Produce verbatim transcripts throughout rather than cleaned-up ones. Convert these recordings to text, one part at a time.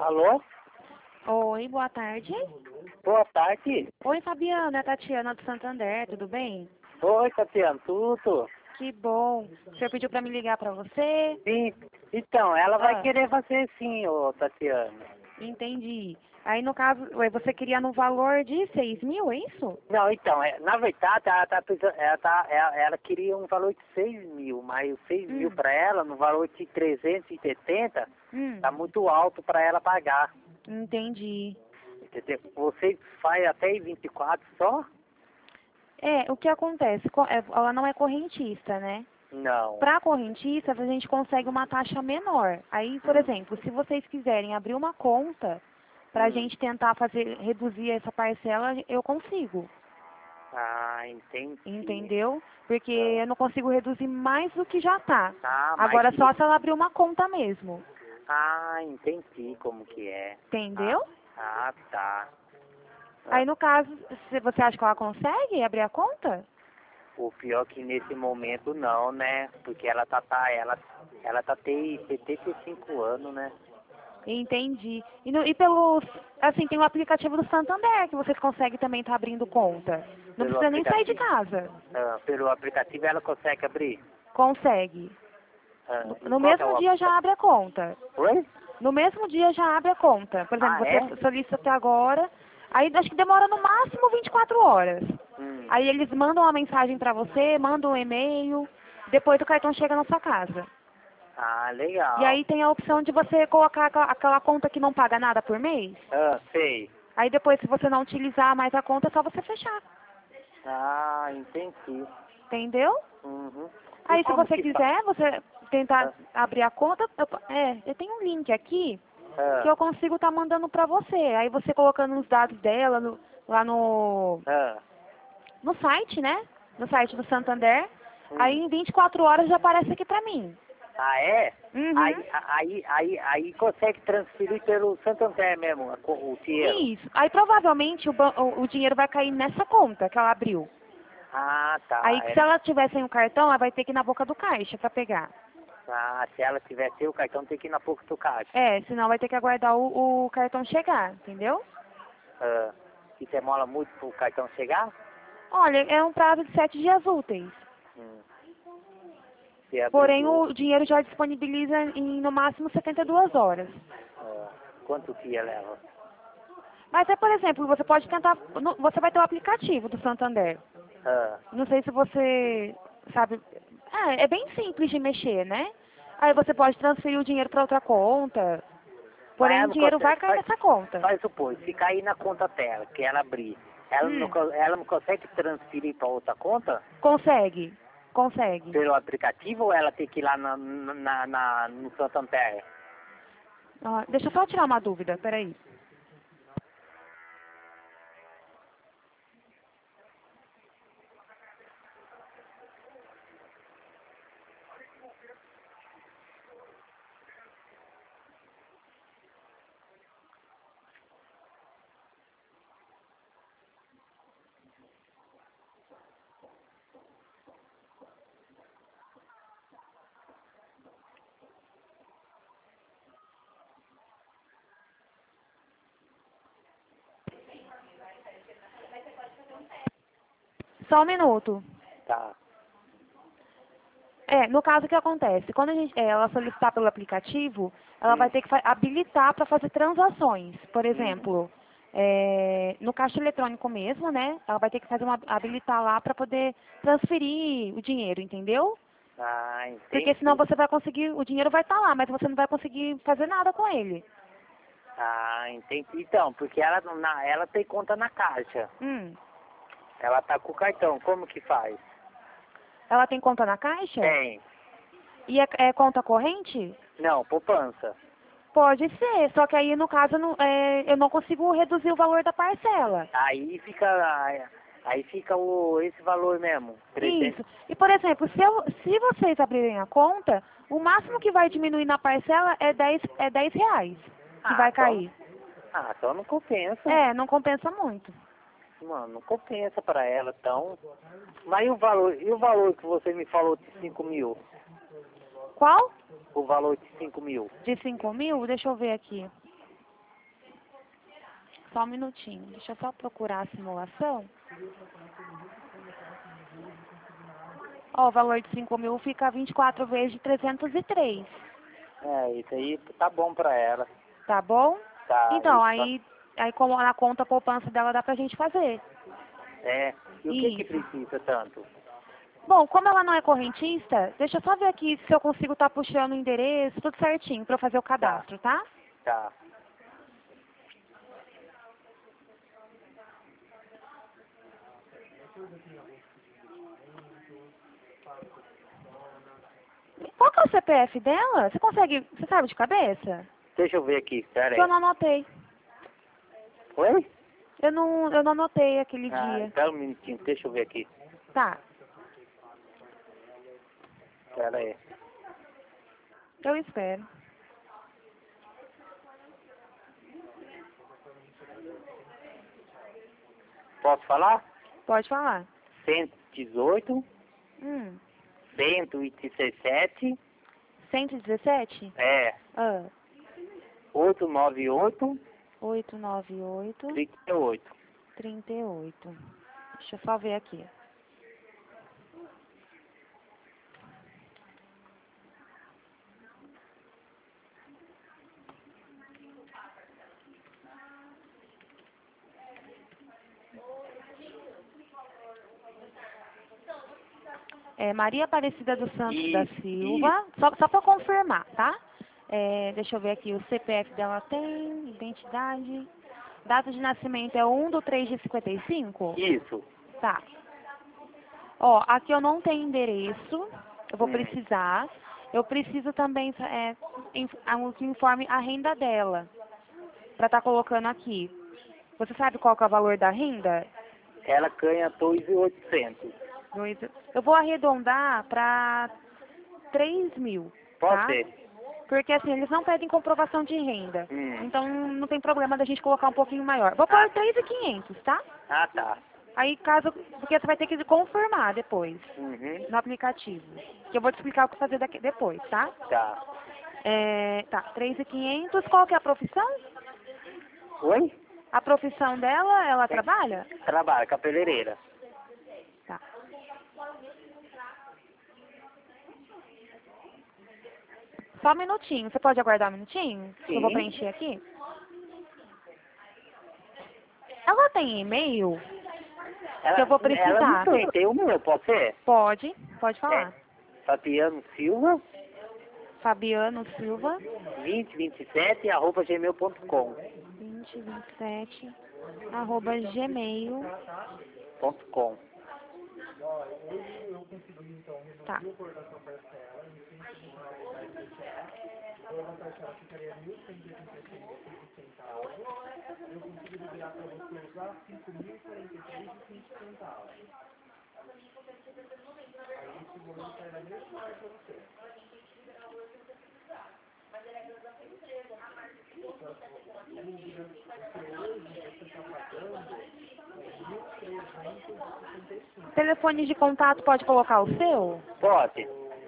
Alô? Oi, boa tarde. Boa tarde. Oi, Fabiana, é a Tatiana do Santander, tudo bem? Oi, Tatiana, tudo? Que bom. O senhor pediu para me ligar para você? Sim. Então, ela vai Ah, querer fazer sim, ô Tatiana. entendi. Aí, no caso, ué, você queria no valor de seis mil, é isso? Não, então, é, na verdade, ela, tá, precisando- ela, tá, ela, ela queria um valor de seis mil, mas os seis mil Hum, para ela, no valor de trezentos e setenta, hum, tá muito alto para ela pagar. entendi. Entendeu? Você faz até vinte e quatro só? É, o que acontece? Co- é, Ela não é correntista, né? Não. Para correntistas, a gente consegue uma taxa menor. Aí, por Hum, exemplo, se vocês quiserem abrir uma conta para a hum. gente tentar fazer reduzir essa parcela, eu consigo. Ah, entendi. Entendeu? Porque Ah, eu não consigo reduzir mais do que já tá. ah, mas Agora só que... se ela abrir uma conta mesmo. Ah, entendi como que é. Ah, Entendeu? ah tá. Aí Ah, no caso, se você acha que ela consegue abrir a conta? o pior que nesse momento não, né? Porque ela tá, tá ela, ela tá tem setenta e cinco anos, né? Entendi. E, no, e pelo, assim, tem o aplicativo do Santander que vocês conseguem também estar abrindo conta. Não Pelo precisa nem sair de aplicativo. casa. Ah, pelo aplicativo ela consegue abrir. Consegue. Ah, No, e no qual que é mesmo o dia aplicativo? já abre a conta. Oi? No mesmo dia já abre a conta. Por exemplo, Ah, é? você solicita até agora, aí acho que demora no máximo vinte e quatro horas. Hum. Aí eles mandam uma mensagem para você, mandam um e-mail, depois o cartão chega na sua casa. Ah, E legal. aí tem a opção de você colocar aquela, aquela conta que não paga nada por mês. Ah, sei. Aí depois, se você não utilizar mais a conta, é só você fechar. Ah, entendi. Entendeu? Uhum. E Aí se como você que faz? quiser, você tentar Ah, abrir a conta, eu, é, eu tenho um link aqui que ah, eu consigo estar mandando para você. Aí você colocando os dados dela no- lá no, ah, no site, né? No site do Santander. Aí hum. em vinte e quatro horas já aparece aqui pra mim. Ah, é? Uhum. Aí, aí, aí, aí consegue transferir pelo Santander mesmo a co- o dinheiro. Isso. Aí provavelmente o, ban- o, o dinheiro vai cair nessa conta que ela abriu. Ah, tá. Aí É, se ela tiver sem o cartão, ela vai ter que ir na boca do caixa pra pegar. ah, se ela tiver seu cartão, tem que ir na pouco do caixa. É, senão vai ter que aguardar o, o cartão chegar, entendeu? Ah, e demora muito pro cartão chegar? Olha, é um prazo de sete dias úteis. Hum. Se abrir Porém, do... o dinheiro já disponibiliza em no máximo setenta e duas horas. Ah, quanto dia leva? Mas é, por exemplo, você pode tentar. no- Você vai ter o aplicativo do Santander. Ah, Não sei se você sabe. É, é bem simples de mexer, né? Aí você pode transferir o dinheiro para outra conta. mas ela Porém, o não dinheiro vai consegue... cair Faz, nessa conta. faz supor, se cair na conta dela, que ela abrir, ela não, Hum, co- ela não consegue transferir para outra conta? consegue. Consegue. Pelo aplicativo ou ela tem que ir lá na, na, na, no Santander? Ah, deixa eu só tirar uma dúvida, peraí. Só um minuto. Tá. É, no caso o que acontece? Quando a gente, é, ela solicitar pelo aplicativo, ela vai Hum, ter que fa- habilitar para fazer transações. Por hum. exemplo, é, no caixa eletrônico mesmo, né? Ela vai ter que fazer uma, habilitar lá para poder transferir o dinheiro, entendeu? Ah, Porque senão entendi. você vai conseguir, o dinheiro vai estar lá, mas você não vai conseguir fazer nada com ele. Ah, entendi. Então, porque ela, não- na, ela tem conta na caixa. Hum. Ela tá com o cartão. Como que faz? Ela tem conta na caixa? Tem. E é, é conta corrente? Não, poupança. Pode ser, só que aí no caso não- é, eu não consigo reduzir o valor da parcela. Aí fica, aí fica o, esse valor mesmo. trezentos. Isso. E, por exemplo, se, eu- se vocês abrirem a conta, o máximo que vai diminuir na parcela é dez é dez reais que Ah, vai então, cair. ah, então não compensa. É, não compensa muito. Mano, não compensa pra ela, então. Mas e o valor, e o valor que você me falou de cinco mil? Qual? O valor de cinco mil? De cinco mil? Deixa eu ver aqui. Só um minutinho. Deixa eu só procurar a simulação. Ó, o valor de cinco mil fica vinte e quatro vezes de trezentos e três. É, isso aí tá bom pra ela. Tá bom? Tá, Então, isso aí, aí como na conta poupança dela dá pra gente fazer. é. E o que que Isso. precisa tanto? Bom, como ela não é correntista, deixa eu só ver aqui se eu consigo estar puxando o endereço, tudo certinho, pra eu fazer o cadastro, tá? Tá. Qual que é o C P F dela? Você consegue, você sabe de cabeça? Deixa eu ver aqui, pera Porque eu aí. não anotei. Oi? Eu não, eu não anotei aquele Ah, dia. espera um minutinho, deixa eu ver aqui. Tá, Pera aí. eu espero. Posso falar? Pode falar. cento e dezoito, Hum, cento e dezessete, cento e dezessete? é, Ah, oitocentos e noventa e oito, oitocentos e noventa e oito, trinta e oito. trinta e oito. Deixa eu só ver aqui. É Maria Aparecida dos Santos da Isso, Silva. Só, só para confirmar, tá? É, deixa eu ver aqui. O C P F dela tem, identidade. Data de nascimento é um de três de cinquenta e cinco? Isso. Tá. Ó, aqui eu não tenho endereço. Eu vou Hum. precisar. Eu preciso também é, inf- algo que informe a renda dela. Pra estar colocando aqui. Você sabe qual que é o valor da renda? Ela ganha dois mil e oitocentos. Dois- Eu vou arredondar para três mil, Pode tá? ser? Porque assim, eles não pedem comprovação de renda. Hum. Então não tem problema da gente colocar um pouquinho maior. Vou pôr três mil e quinhentos, tá? Ah, tá. Aí caso. Porque você vai ter que confirmar depois Uhum. no aplicativo. Que eu vou te explicar o que fazer daqui, depois, tá? Tá. É, tá, três mil e quinhentos. Qual que é a profissão? Oi? A profissão dela, ela Tem- trabalha? Trabalha, cabeleireira. Tá. Só um minutinho. Você pode aguardar um minutinho? Eu vou Sim. preencher aqui. Ela tem e-mail? Ela, Que eu vou ela não precisar. tem, tem o meu, pode ser? Pode, pode É. falar. Fabiano Silva, Fabiano Silva, vinte vinte e sete, arroba gmail ponto com. vinte vinte e sete, arroba gmail. Ponto com. Tá. Telefone de contato pode colocar o seu? Pode.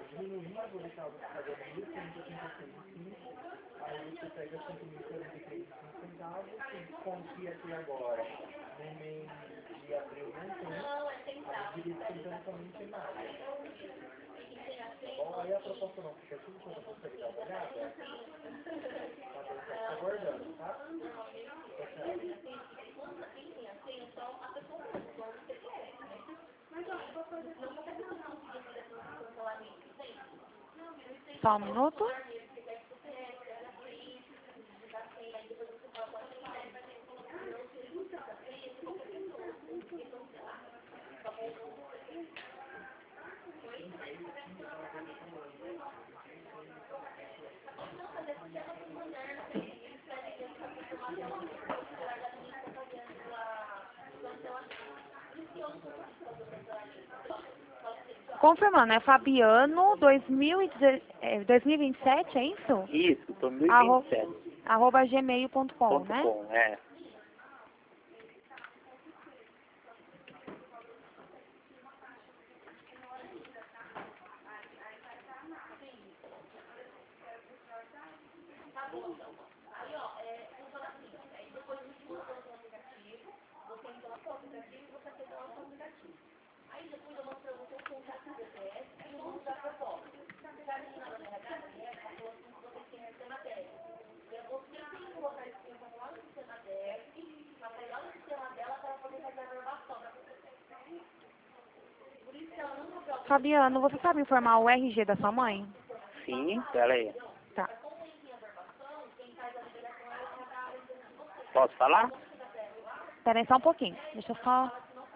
Só um minuto. Confirmando, é Fabiano dois mil e dezessete, é, dois mil e vinte e sete, é isso? Isso, dois mil e Arro, vinte e sete. arroba gmail ponto com, Ponto né? com, é. Fabiano, você sabe informar o R G da sua mãe? Sim, pera aí. Tá. Posso falar? Espera aí só um pouquinho. Deixa eu só...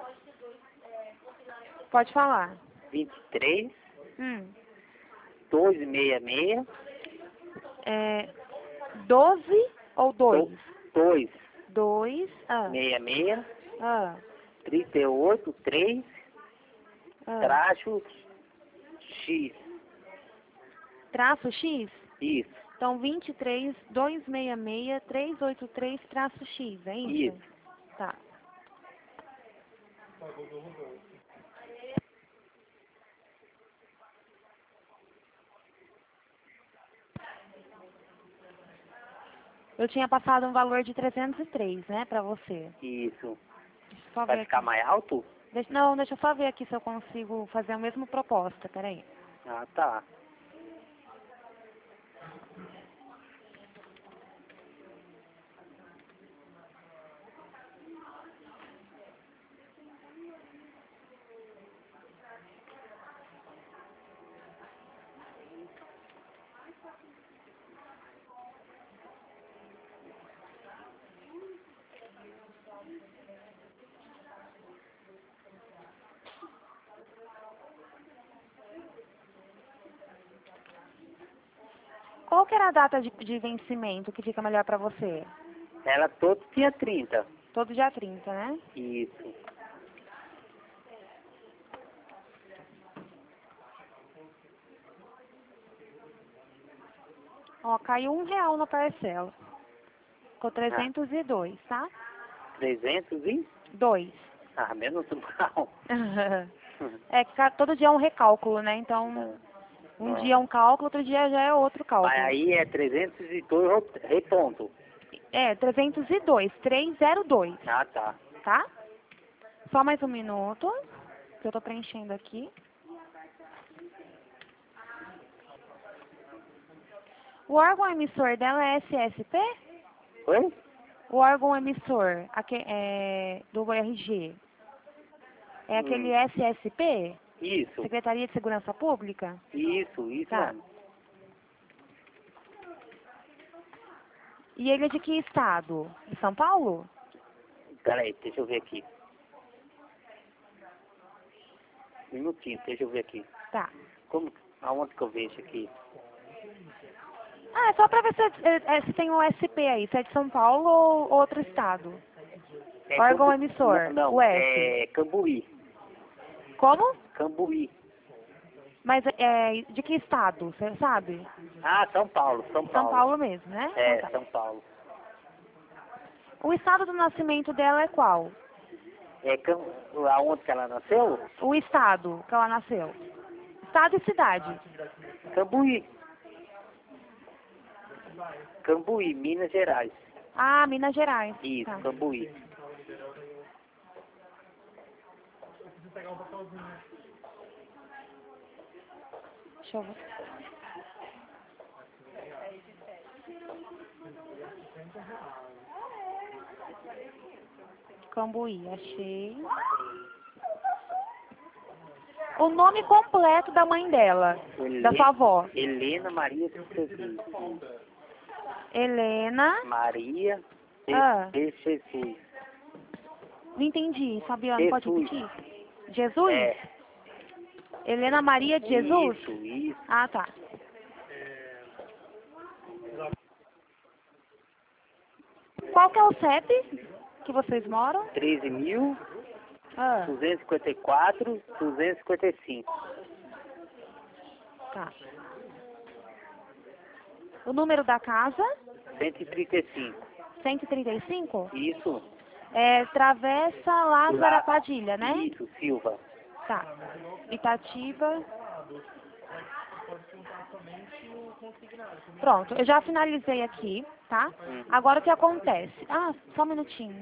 Pode falar. vinte e três, Hum. dois seis seis, É... doze ou dois? dois Dois. Ah. seis seis, Ah. trinta e oito, três, Ah. traço X. Traço X? Isso, Então, vinte e três, dois seis seis, trezentos e oitenta e três, traço X, é isso? isso. Tá. Eu tinha passado um valor de trezentos e três, né, pra você. Isso. Deixa eu só Vai ver ficar aqui. mais alto? Deixa, não, deixa eu só ver aqui se eu consigo fazer a mesma proposta, peraí. Ah, tá. Qual que era a data de, de vencimento que fica melhor pra você? Ela todo dia trinta. Todo dia trinta, né? Isso. Ó, caiu um real na parcela. Ficou trezentos e dois, tá? trezentos e? Dois. Ah, menos mal. É que ca- todo dia é um recálculo, né? Então, um dia é um cálculo, outro dia já é outro Mas cálculo. aí é trezentos e dois reponto. É, trezentos e dois, trezentos e dois, Ah, tá. tá? Só mais um minuto, que eu tô preenchendo aqui. O órgão emissor dela é S S P? Oi? O órgão emissor aque- é, do R G é aquele Hum. S S P? Isso. Secretaria de Segurança Pública? Isso, isso Tá. mesmo. E ele é de que estado? De São Paulo? Peraí, deixa eu ver aqui. Um minutinho, deixa eu ver aqui. Tá. Como, aonde que eu vejo aqui? Ah, é só pra ver se, é- é- se tem o S P aí, se é de São Paulo ou outro estado. É Órgão Cambu- emissor, Não, o não, S. é Cambuí. Como? Cambuí. Mas é de que estado, você sabe? Ah, São Paulo, São Paulo. São Paulo mesmo, né? É, Ah, tá. São Paulo. O estado do nascimento dela é qual? É Cam... aonde que ela nasceu? O estado que ela nasceu. Estado e cidade. Cambuí. Cambuí, Minas Gerais. Ah, Minas Gerais. Isso, Tá. Cambuí. Deixa eu ver. Cambuí, achei. O nome completo da mãe dela, Hele- da sua avó. Helena Maria de Jesus. Helena. Maria de, Ah. de Jesus. Não entendi, Fabiano, pode Jesus. repetir? Jesus? É. Helena Maria de Jesus? Isso, isso. Ah, tá. Qual que é o C E P que vocês moram? treze mil, Ah, duzentos e cinquenta e quatro, duzentos e cinquenta e cinco. tá. O número da casa? cento e trinta e cinco. cento e trinta e cinco? Isso. É Travessa Lázara Lá- Padilha, né? Isso, Silva. Tá. Itatiba. Pronto, eu já finalizei aqui, tá? Hum. Agora o que acontece? Ah, só um minutinho.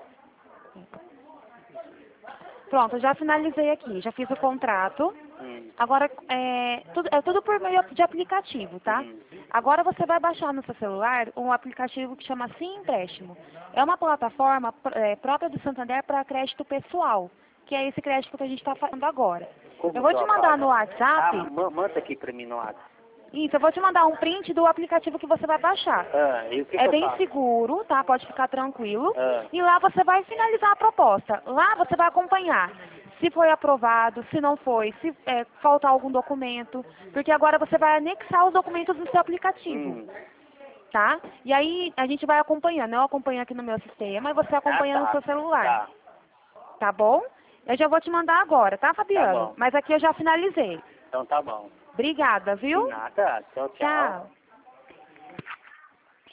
Pronto, eu já finalizei aqui, já fiz o contrato. Hum. Agora, é tudo, é tudo por meio de aplicativo, tá? Uhum. Agora você vai baixar no seu celular um aplicativo que chama Sim Empréstimo. É uma plataforma é, própria do Santander para crédito pessoal, que é esse crédito que a gente está falando agora. Como Eu vou que te eu mandar apago? no WhatsApp. Ah, ma- manda aqui pra mim no WhatsApp. Isso, eu vou te mandar um print do aplicativo que você vai baixar. Ah, e o que, É que eu bem faço? seguro, tá? Pode ficar tranquilo. Ah. E lá você vai finalizar a proposta. Lá você vai acompanhar se foi aprovado, se não foi, se é, faltar algum documento. Porque agora você vai anexar os documentos no seu aplicativo, Hum. tá? E aí a gente vai acompanhando. Eu acompanho aqui no meu sistema e você acompanha Ah, tá. no seu celular. Tá, Tá bom? Eu já vou te mandar agora, tá, Fabiano? bom. Mas aqui eu já finalizei. então tá bom. Obrigada, viu? De nada. Tchau, tchau. Tchau.